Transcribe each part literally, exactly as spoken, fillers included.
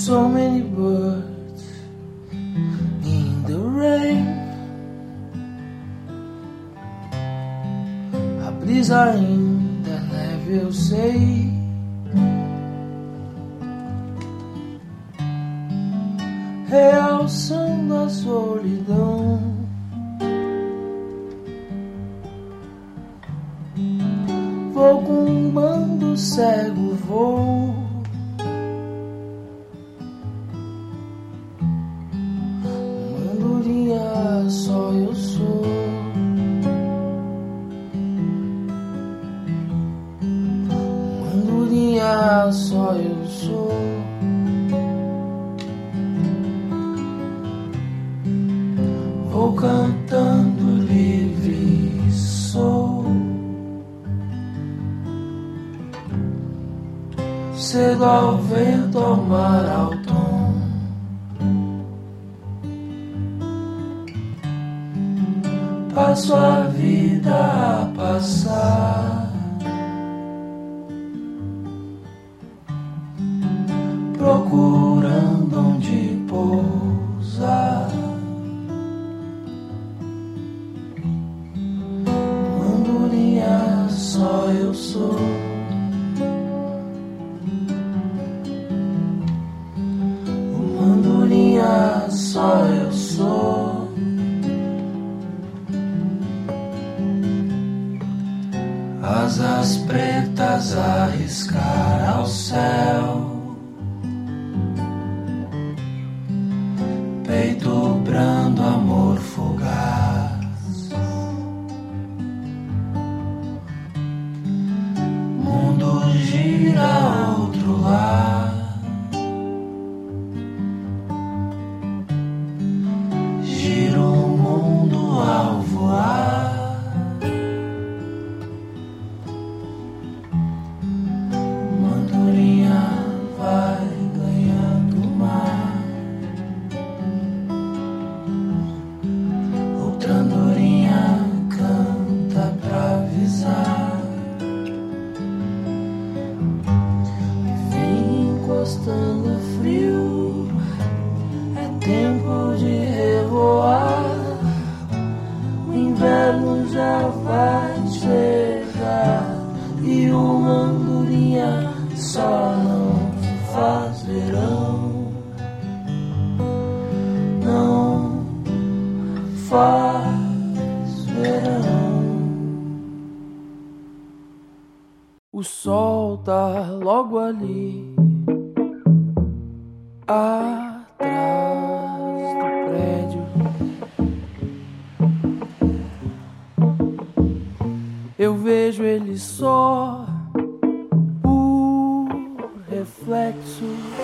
so many birds in the rain. A brisa ainda leve, eu sei. Realçando a solidão. Vou com um bando cego, vou. Uma andorinha só eu sou. Uma andorinha só eu sou. Vou cantando livre sou. Cedo ao vento, ao mar, ao tom. Passo a vida a passar, procurando onde pousar. Uma andorinha só eu sou. Só eu sou. Asas pretas a riscar ao céu, peito brando, amor fugaz. Mundo gira a outro lado. Estando frio, é tempo de revoar. O inverno já vai chegar e uma andorinha só não faz verão. Não faz verão. O sol tá logo ali, atrás do prédio. Eu vejo ele só por reflexo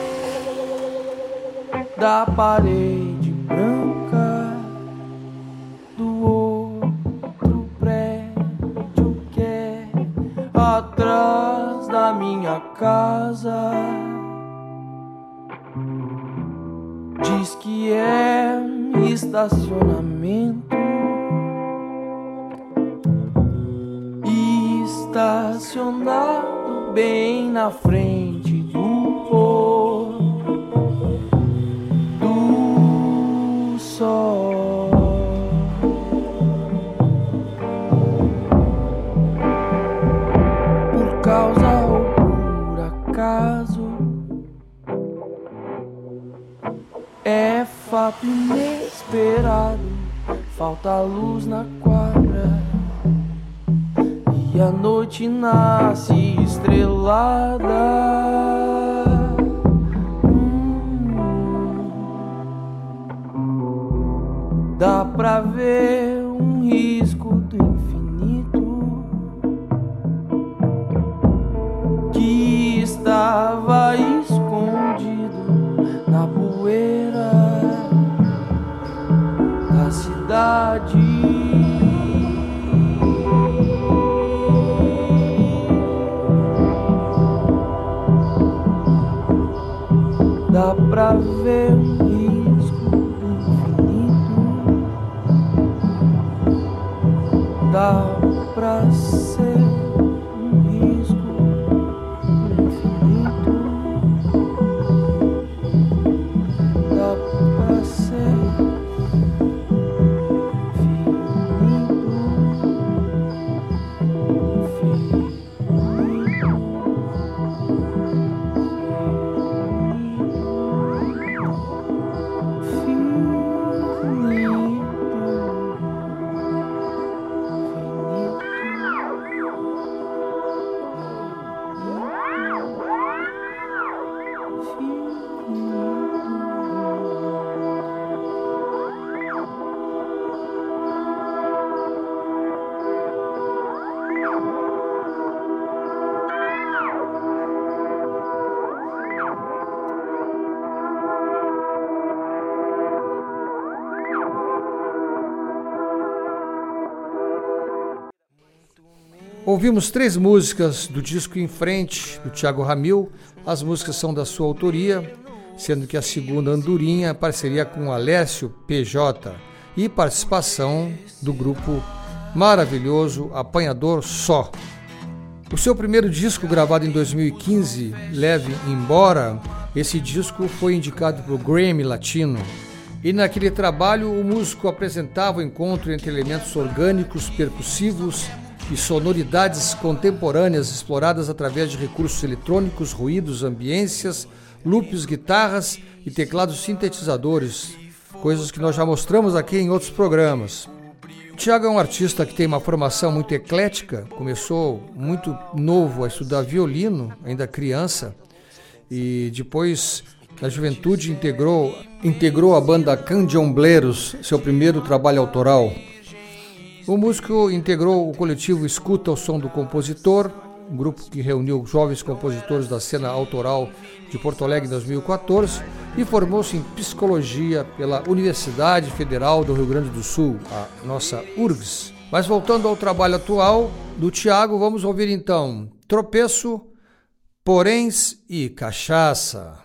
da parede branca do outro prédio que é atrás da minha casa. Diz que é estacionamento, estacionado bem na frente do pôr do sol. Por causa ou por acaso, é fato inesperado, falta luz na quadra e a noite nasce estrelada. Hum, dá pra ver um risco do infinito que estava escondido na poeira da cidade. Dá pra ver um risco do infinito, dá pra ser um risco do infinito. Ouvimos três músicas do disco Em Frente, do Thiago Ramil. As músicas são da sua autoria, sendo que a segunda, Andorinha, parceria com Alessio P J e participação do grupo maravilhoso Apanhador Só. O seu primeiro disco, gravado em dois mil e quinze, Leve Embora, esse disco foi indicado para o Grammy Latino. E naquele trabalho o músico apresentava o encontro entre elementos orgânicos, percussivos e sonoridades contemporâneas exploradas através de recursos eletrônicos, ruídos, ambiências, loops, guitarras e teclados sintetizadores, coisas que nós já mostramos aqui em outros programas. O Thiago é um artista que tem uma formação muito eclética, começou muito novo a estudar violino, ainda criança, e depois, na juventude, integrou, integrou a banda Candombleros, seu primeiro trabalho autoral. O músico integrou o coletivo Escuta o Som do Compositor, um grupo que reuniu jovens compositores da cena autoral de Porto Alegre em dois mil e quatorze e formou-se em Psicologia pela Universidade Federal do Rio Grande do Sul, a nossa U R G S. Mas voltando ao trabalho atual do Thiago, vamos ouvir então Tropeço, Poréns e Cachaça.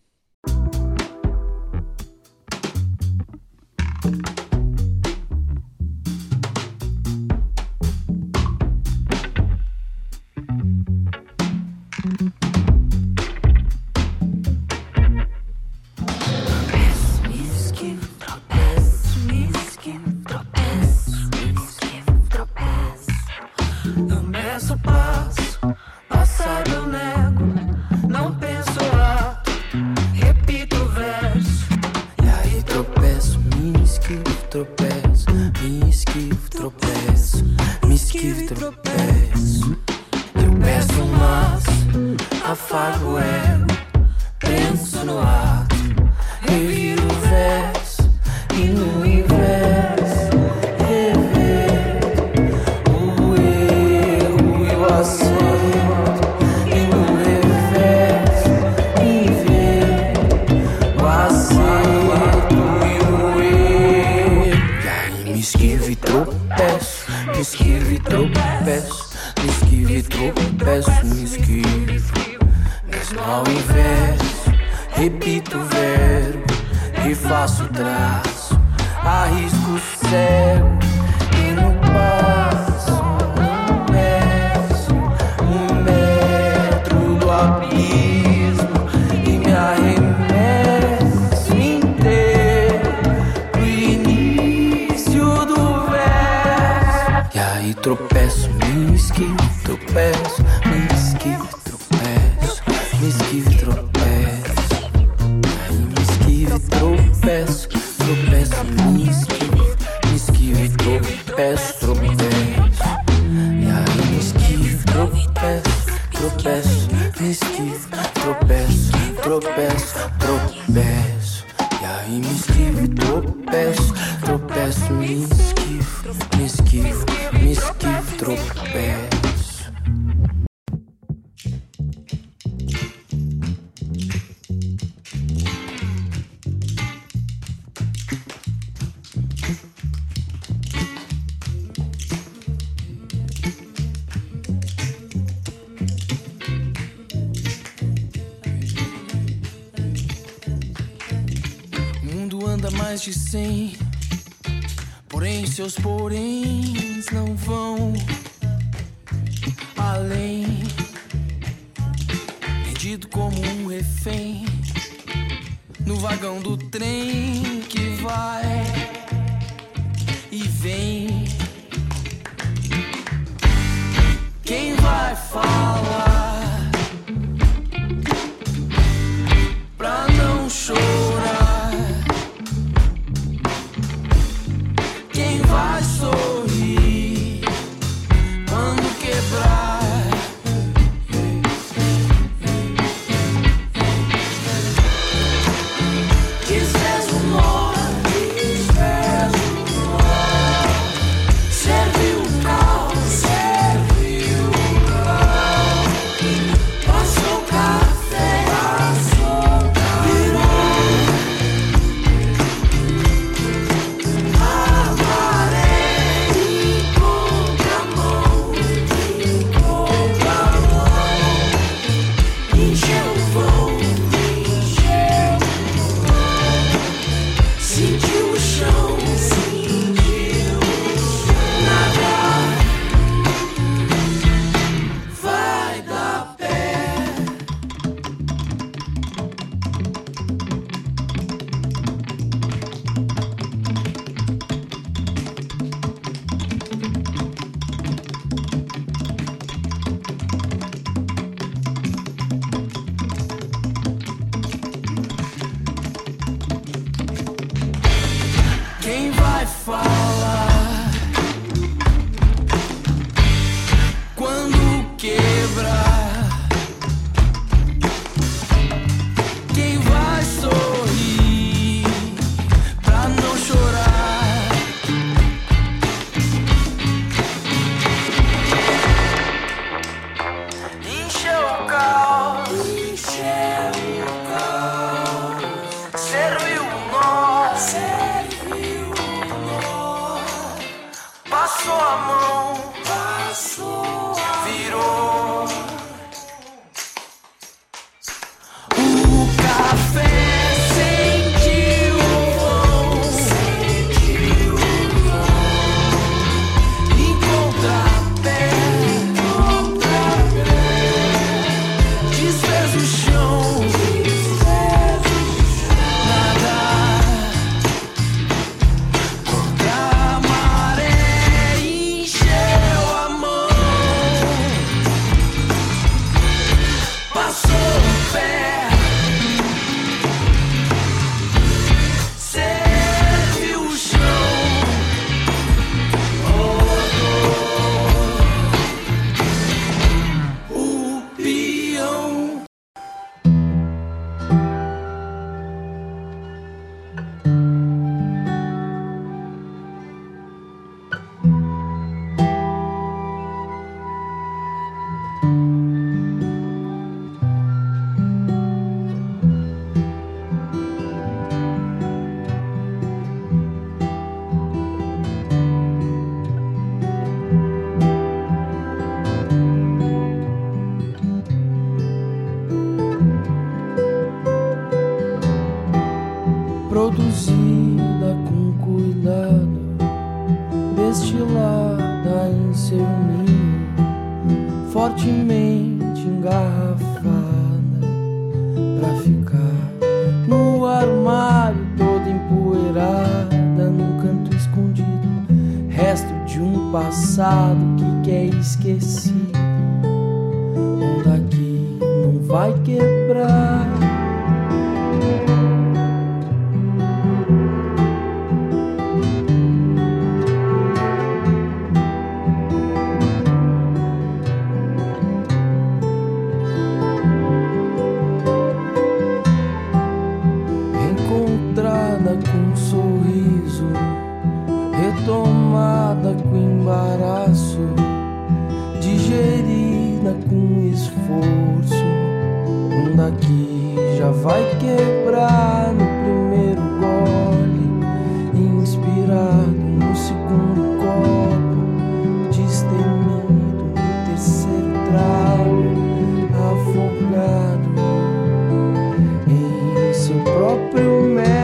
Mais de cem, porém seus poréns não vão além, rendido como um refém no vagão do trem que vai e vem. Quem vai falar pra não chorar? Vai sorrir quando quebrar. Quiseres o nó, quiseres o nó. Serviu o cal, serviu o cal. Passou café, passou virou amarelo. passou a mão, passou, virou. O café sentiu o vão, sentiu o vão. Encontrar pé, encontrar pé, desfez o chão, desfez o chão. Nada contra a maré encheu a mão, passou o pé. Produzida com cuidado, destilada em seu ninho, fortemente engarrafada, pra ficar no armário toda empoeirada, num canto escondido, resto de um passado que quer esquecido. Onda aqui não vai quebrar. Com um sorriso, retomada com embaraço, digerida com esforço. Um daqui já vai quebrar no primeiro gole, inspirado no segundo copo, destemido no terceiro trago, afogado em seu próprio mel.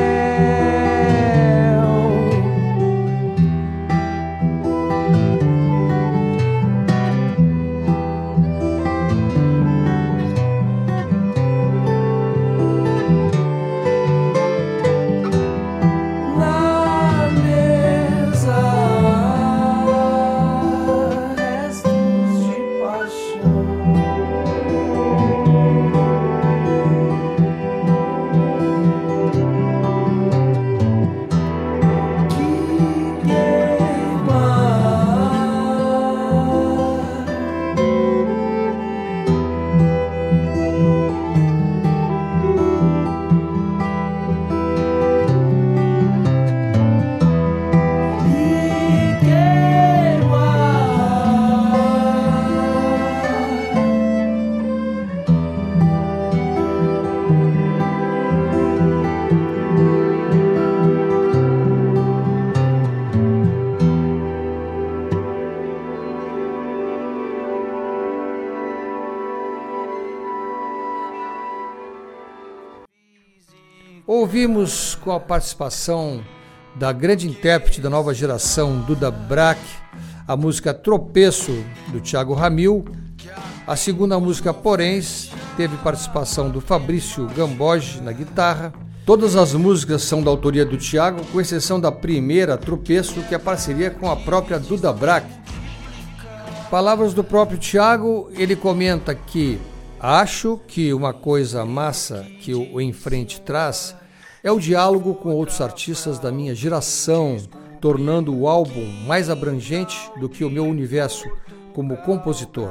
Ouvimos com a participação da grande intérprete da nova geração, Duda Brack, a música Tropeço, do Thiago Ramil. A segunda música, Poréns, teve participação do Fabrício Gamboge na guitarra. Todas as músicas são da autoria do Thiago, com exceção da primeira, Tropeço, que é parceria com a própria Duda Brack. Palavras do próprio Thiago, ele comenta que acho que uma coisa massa que o Em Frente traz é o diálogo com outros artistas da minha geração, tornando o álbum mais abrangente do que o meu universo como compositor.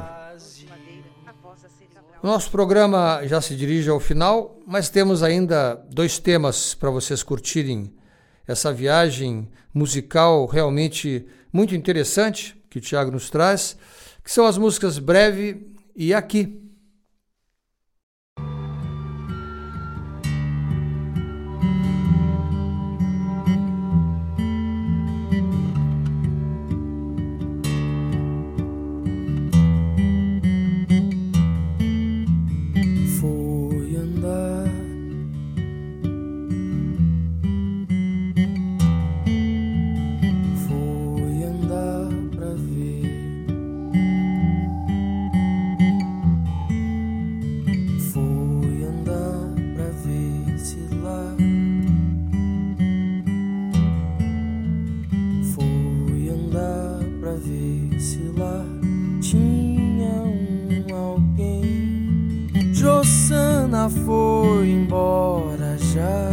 O nosso programa já se dirige ao final, mas temos ainda dois temas para vocês curtirem essa viagem musical realmente muito interessante que o Thiago nos traz, que são as músicas Breve e Aqui. embora já.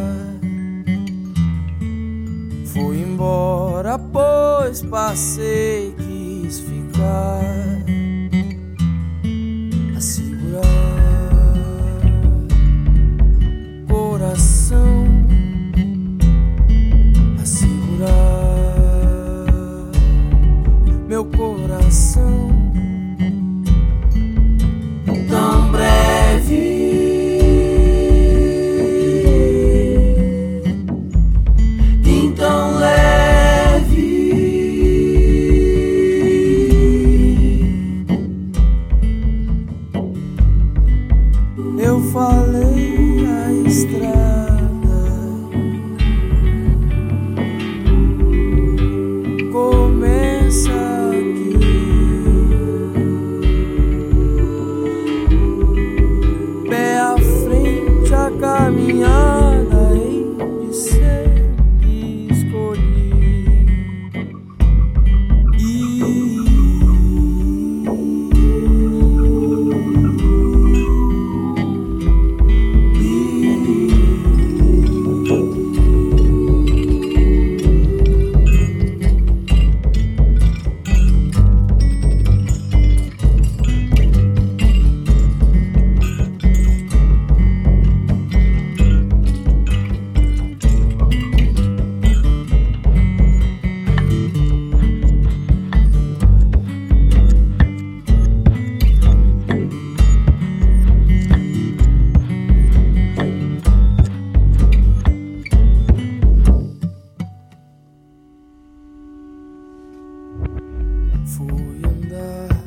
Fui embora, pois passei, quis ficar a segurar coração, a segurar meu coração. Tão breve, então leve, eu falei a estrada começa aqui. Pé à frente a caminhada hei de ser que escolhi. Fui andar,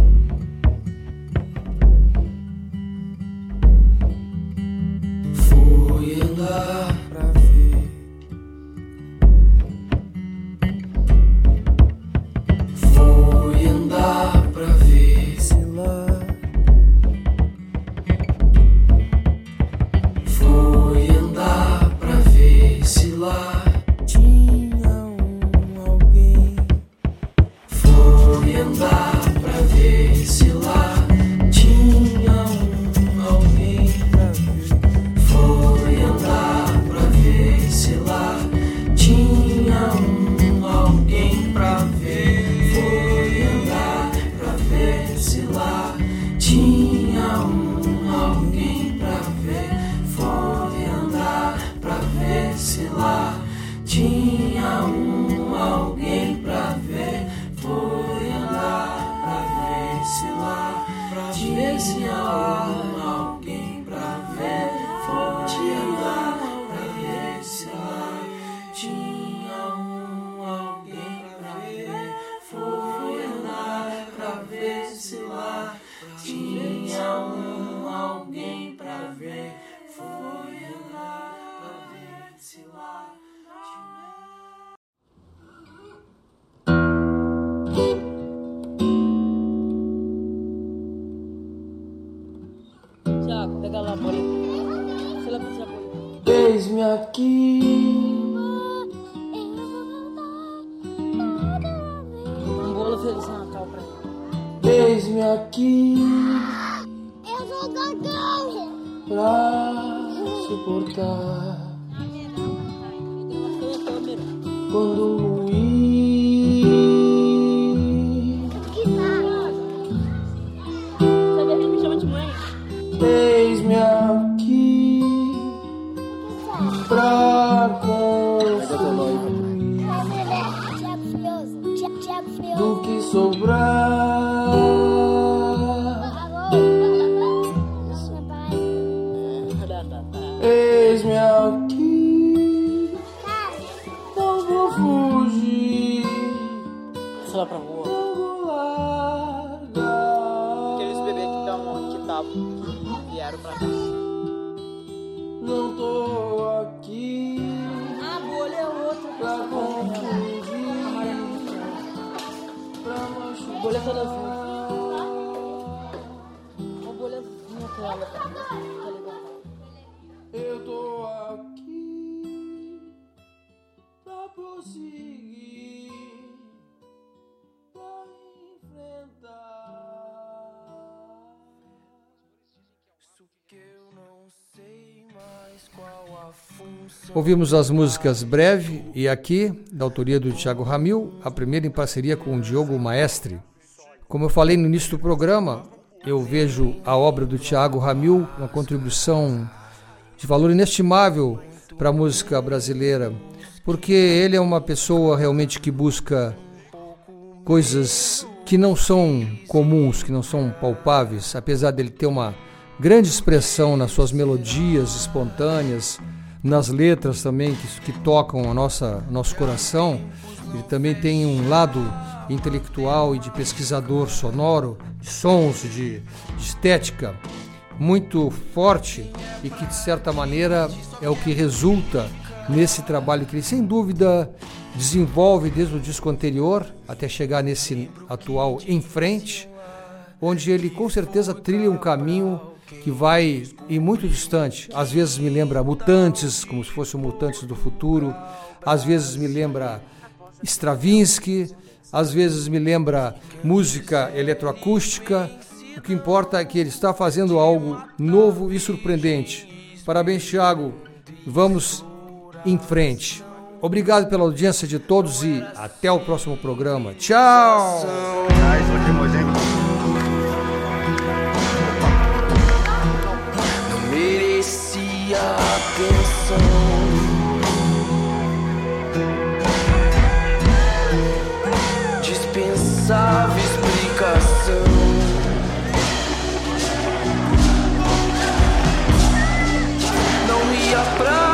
fui andar pra ver, fui andar pra ver se lá, fui andar pra ver se lá tinha um alguém. Fui andar pra ver se lá tinha um alguém pra ver. Fui andar pra ver se lá tinha um alguém pra ver. Fui andar pra ver se lá tinha um alguém pra ver. Fui andar pra ver se lá tinha um alguém pra ver. Fui andar pra ver se lá, pra ver se há alguém pra ver. Fui andar pra ver se lá tinha um alguém pra ver. Fui andar pra ver se lá tinha um alguém pra ver. Fui andar pra ver se lá tinha. Tiago, pega lá a bola. Se ela precisa bola. Eis-me aqui, Um bolo feliz na Natal pra ele. eis-me aqui Eu sou cagão. pra suportar quando ir. Que tá? Sabe, ele me chama de mãe. Eis-me aqui pra construir Tiago Frioso. Tiago Tiago Frioso. do que sobrar. Isso é pai. Eis-me aqui, Cara, não vou fugir, Sei lá pra rua. não vou largar. Aqueles bebês que estão que tavam vieram pra cá. Não tô aqui A bolha é outra. pra confundir, pra Bolha toda azul. machucar. Uma bolhazinha aquela. Tá ligado? Eu tô aqui pra prosseguir, pra enfrentar isso que eu não sei mais. Ouvimos as músicas Breve e Aqui, da autoria do Thiago Ramil, a primeira em parceria com o Diogo Maestre. Como eu falei no início do programa, eu vejo a obra do Thiago Ramil uma contribuição de valor inestimável para a música brasileira, porque ele é uma pessoa realmente que busca coisas que não são comuns, que não são palpáveis, apesar dele ter uma grande expressão nas suas melodias espontâneas, nas letras também que, que tocam a nossa, nosso coração. Ele também tem um lado intelectual e de pesquisador sonoro, de sons, de, de estética muito forte e que de certa maneira é o que resulta nesse trabalho que ele sem dúvida desenvolve desde o disco anterior até chegar nesse atual Em Frente, onde ele com certeza trilha um caminho que vai ir muito distante. Às vezes me lembra Mutantes, como se fosse o Mutantes do futuro, às vezes me lembra Stravinsky, às vezes me lembra música eletroacústica. O que importa é que ele está fazendo algo novo e surpreendente. Parabéns, Thiago. Vamos em frente. Obrigado pela audiência de todos e até o próximo programa. Tchau! Não merecia atenção, dispensava explicação. Não ia pra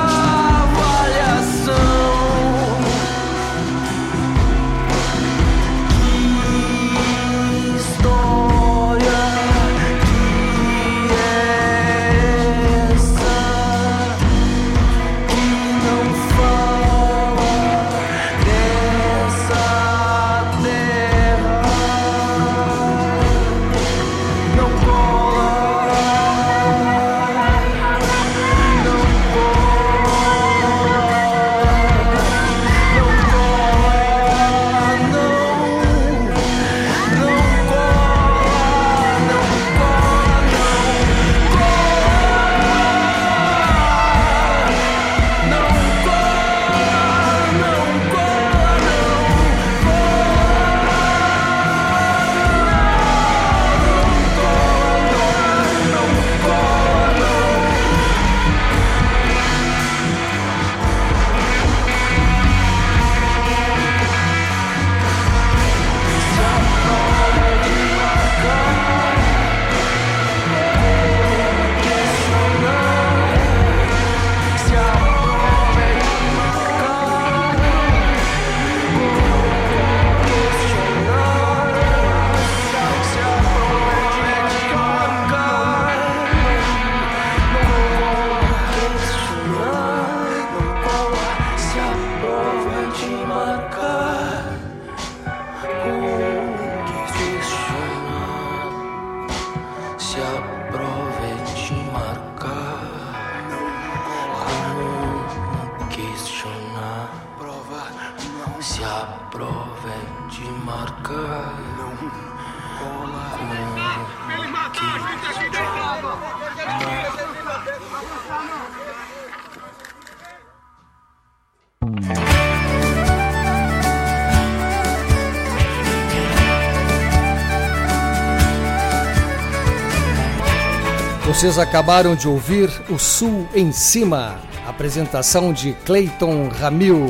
Vocês acabaram de ouvir O Sul em Cima, apresentação de Cleiton Ramil.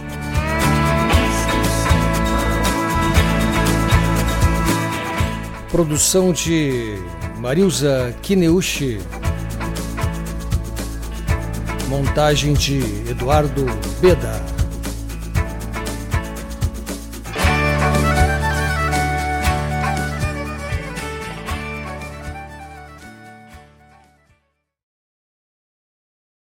Produção de Marilza Kineuchi. Montagem de Eduardo Beda.